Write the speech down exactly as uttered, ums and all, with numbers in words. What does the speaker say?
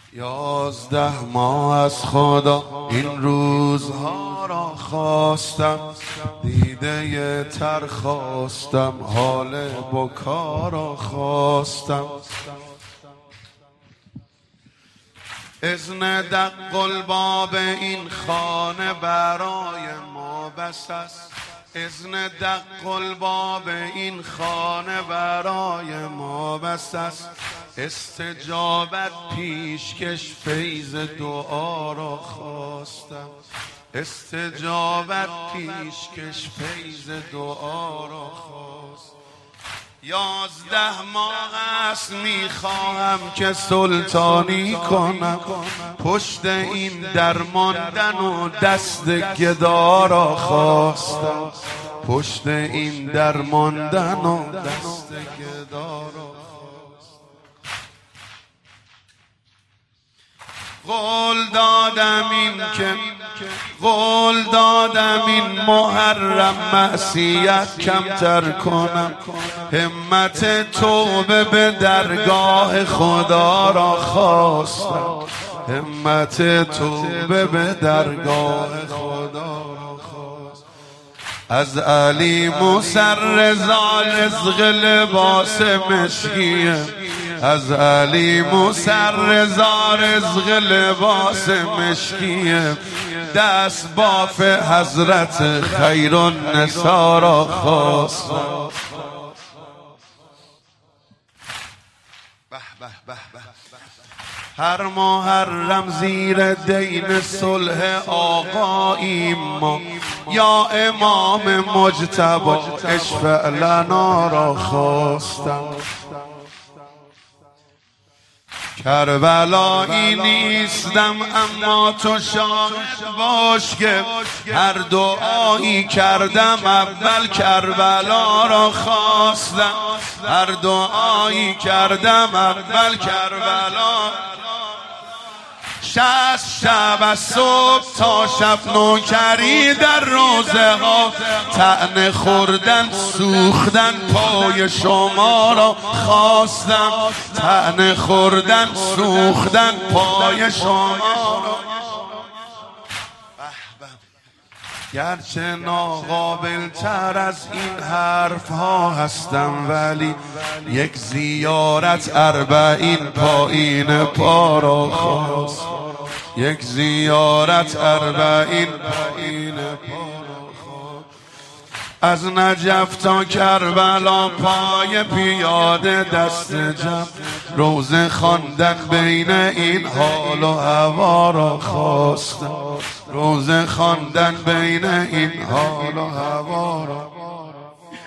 یازده ماه از خدا این روزها را خواستم، دیده تر خواستم، حال بکا را خواستم. اذن دق الباب این خانه برای ما بس است، اذن دق الباب این خانه برای ما بس است. استجابت پیشکش فیض دعا را خواستم، استجابت پیشکش فیض دعا را خواستم. یازده ماه است میخواهم که سلطانی کنم، پشت این درماندن و دست گدا را خواستم، پشت این درماندن و دست گدا را. قول دادم این که قول دادم این محرم معصیت کمتر کنم، همت توبه به درگاه خدا را خواستم، همت توبه به درگاه خدا را خواستم. از علی موسی رضا رزق لباس مشکیه، از علی موسی رضا رزق لباس مشکیه، دست باف حضرت خیر النسا را خواستم. هر محرم زیر دین صلح آقاییم ما، یا امام مجتبی اشفع لنا را خواستم. کربلایی نیستم اما تو شاهد باش که هر دعایی کردم اول کربلا را خواستم، هر دعایی کردم اول کربلا. شصت شب از صبح تا شب نوکری در روزه ها، طعنه خوردن سوختن پای شما را خواستم، طعنه خوردن سوختن پای شما را. گرچه ناقابل تر از این حرف ها هستم، ولی یک زیارت اربعین پایین پا را خواست، یک زیارت اربعین پایین پا را خواست. از نجف تا کربلا پای پیاده دست جمع، روزه خواندن بین این حال و هوا را خواستم، روزه خواندن بین این حال و هوا را.